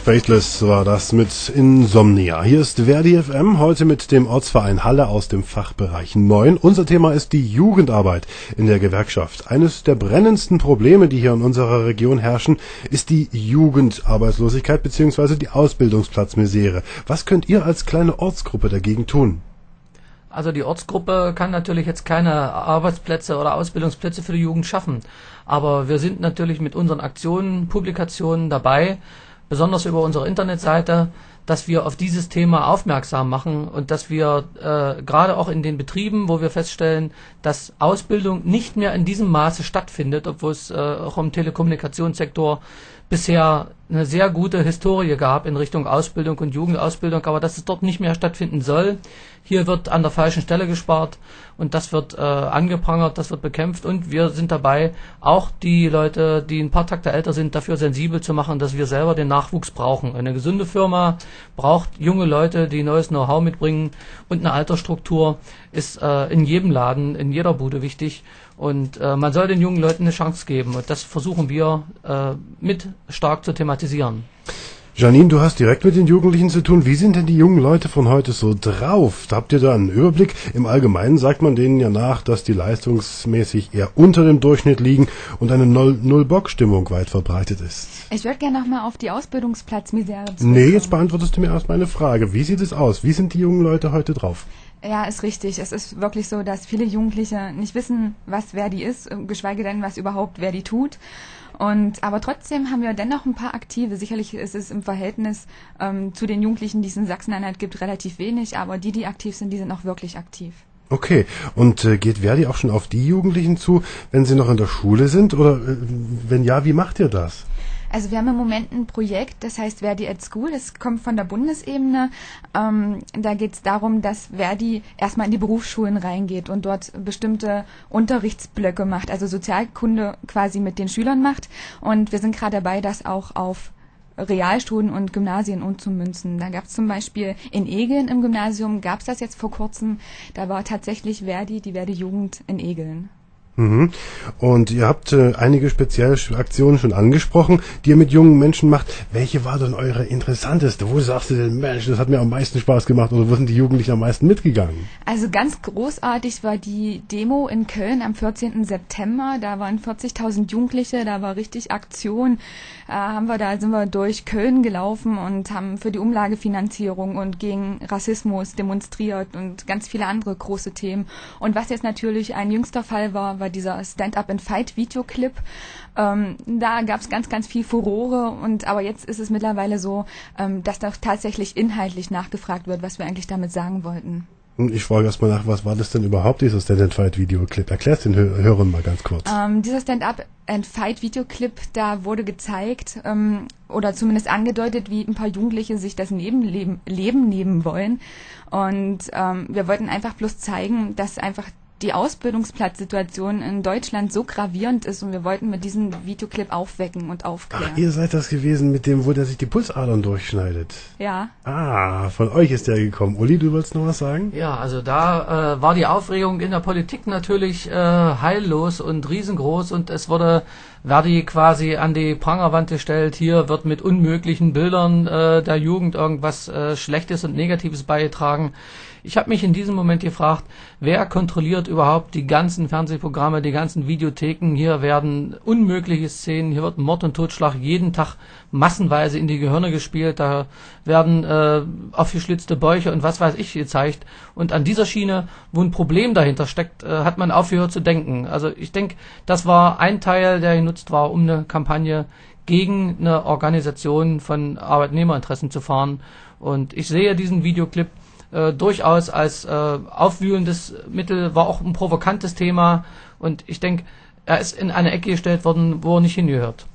Faithless war das mit Insomnia. Hier ist Verdi FM, heute mit dem Ortsverein Halle aus dem Fachbereich 9. Unser Thema ist die Jugendarbeit in der Gewerkschaft. Eines der brennendsten Probleme, die hier in unserer Region herrschen, ist die Jugendarbeitslosigkeit bzw. die Ausbildungsplatzmisere. Was könnt ihr als kleine Ortsgruppe dagegen tun? Also die Ortsgruppe kann natürlich jetzt keine Arbeitsplätze oder Ausbildungsplätze für die Jugend schaffen. Aber wir sind natürlich mit unseren Aktionen, Publikationen dabei, besonders über unsere Internetseite, dass wir auf dieses Thema aufmerksam machen und dass wir gerade auch in den Betrieben, wo wir feststellen, dass Ausbildung nicht mehr in diesem Maße stattfindet, obwohl es auch im Telekommunikationssektor bisher eine sehr gute Historie gab in Richtung Ausbildung und Jugendausbildung, aber dass es dort nicht mehr stattfinden soll. Hier wird an der falschen Stelle gespart und das wird angeprangert, das wird bekämpft und wir sind dabei, auch die Leute, die ein paar Takte älter sind, dafür sensibel zu machen, dass wir selber den Nachwuchs brauchen. Eine gesunde Firma braucht junge Leute, die neues Know-how mitbringen und eine Altersstruktur ist in jedem Laden, in jeder Bude wichtig. Und man soll den jungen Leuten eine Chance geben und das versuchen wir mit stark zu thematisieren. Janine, du hast direkt mit den Jugendlichen zu tun. Wie sind denn die jungen Leute von heute so drauf? Habt ihr da einen Überblick? Im Allgemeinen sagt man denen ja nach, dass die leistungsmäßig eher unter dem Durchschnitt liegen und eine Null-Bock-Stimmung weit verbreitet ist. Ich würde gerne nochmal auf die Ausbildungsplatzmisere zurückkommen. Nee, jetzt beantwortest du mir erst meine Frage. Wie sieht es aus? Wie sind die jungen Leute heute drauf? Ja, ist richtig. Es ist wirklich so, dass viele Jugendliche nicht wissen, was Verdi ist, geschweige denn, was überhaupt Verdi tut. Aber trotzdem haben wir dennoch ein paar Aktive. Sicherlich ist es im Verhältnis zu den Jugendlichen, die es in Sachsen-Anhalt gibt, relativ wenig, aber die aktiv sind, die sind auch wirklich aktiv. Okay, und geht Verdi auch schon auf die Jugendlichen zu, wenn sie noch in der Schule sind? Oder wenn ja, wie macht ihr das? Also wir haben im Moment ein Projekt, das heißt Verdi at School, das kommt von der Bundesebene. Da geht es darum, dass Verdi erstmal in die Berufsschulen reingeht und dort bestimmte Unterrichtsblöcke macht, also Sozialkunde quasi mit den Schülern macht. Und wir sind gerade dabei, das auch auf Realschulen und Gymnasien umzumünzen. Da gab es zum Beispiel in Egeln im Gymnasium, gab es das jetzt vor kurzem, da war tatsächlich Verdi, die Verdi-Jugend in Egeln. Mhm. Und ihr habt einige spezielle Aktionen schon angesprochen, die ihr mit jungen Menschen macht. Welche war denn eure interessanteste? Wo sagst du denn, Mensch, das hat mir am meisten Spaß gemacht oder wo sind die Jugendlichen am meisten mitgegangen? Also ganz großartig war die Demo in Köln am 14. September. Da waren 40.000 Jugendliche, da war richtig Aktion. Sind wir durch Köln gelaufen und haben für die Umlagefinanzierung und gegen Rassismus demonstriert und ganz viele andere große Themen. Und was jetzt natürlich ein jüngster Fall war dieser Stand-Up-and-Fight-Videoclip. Da gab es ganz, ganz viel Furore aber jetzt ist es mittlerweile so, dass doch tatsächlich inhaltlich nachgefragt wird, was wir eigentlich damit sagen wollten. Ich frage erst mal nach, was war das denn überhaupt, dieser Stand-and-Fight-Videoclip? Erklär's den Hörern mal ganz kurz. Dieser Stand-Up-and-Fight-Videoclip, da wurde gezeigt oder zumindest angedeutet, wie ein paar Jugendliche sich das Leben nehmen wollen. Und wir wollten einfach bloß zeigen, dass einfach die Ausbildungsplatzsituation in Deutschland so gravierend ist und wir wollten mit diesem Videoclip aufwecken und aufklären. Ach, ihr seid das gewesen mit dem, wo der sich die Pulsadern durchschneidet? Ja. Ah, von euch ist der gekommen. Uli, du wolltest noch was sagen? Ja, also da war die Aufregung in der Politik natürlich heillos und riesengroß und es wurde Verdi quasi an die Prangerwand gestellt. Hier wird mit unmöglichen Bildern der Jugend irgendwas Schlechtes und Negatives beigetragen. Ich habe mich in diesem Moment gefragt, wer kontrolliert überhaupt die ganzen Fernsehprogramme, die ganzen Videotheken? Hier werden unmögliche Szenen, hier wird Mord und Totschlag jeden Tag massenweise in die Gehirne gespielt, da werden aufgeschlitzte Bäuche und was weiß ich gezeigt. Und an dieser Schiene, wo ein Problem dahinter steckt, hat man aufgehört zu denken. Also ich denke, das war ein Teil, der genutzt war, um eine Kampagne gegen eine Organisation von Arbeitnehmerinteressen zu fahren. Und ich sehe diesen Videoclip durchaus als aufwühlendes Mittel, war auch ein provokantes Thema und ich denke, er ist in eine Ecke gestellt worden, wo er nicht hingehört.